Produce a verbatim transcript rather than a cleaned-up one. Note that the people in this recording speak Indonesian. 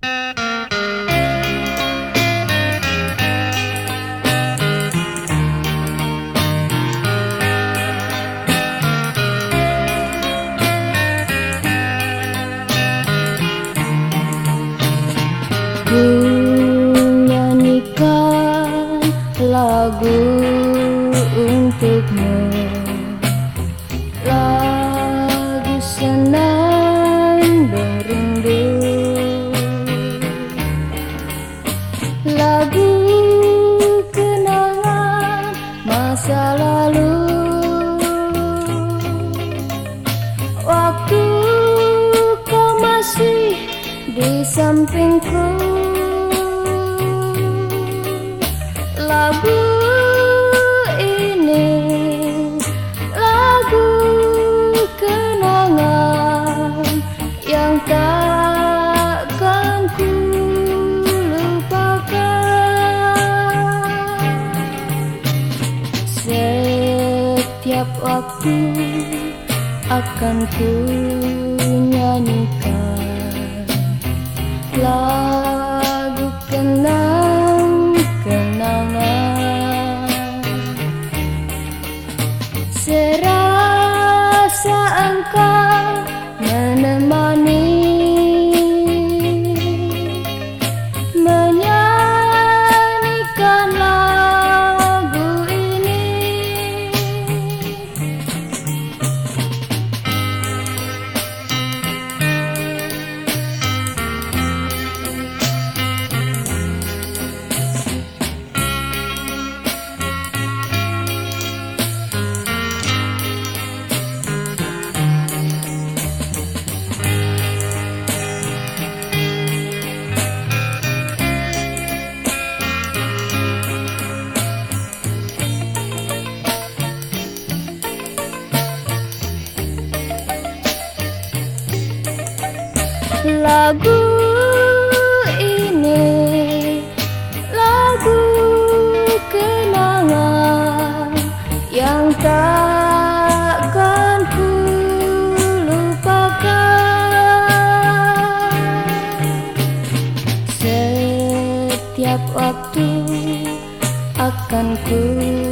Ku nyanyikan lagu untukmu, lagu senandung rindu, lagu kenangan masa lalu. Waktu kau masih di sampingku, lagu ini lagu kenangan yang takkan ku lupakan. Setiap waktu akan ku nyanyikan lagu kenang-kenangan. Serasa engkau menemani, menyanyikan lagu ini. Lagu ini lagu kenangan yang takkan ku lupakan. Setiap waktu akan ku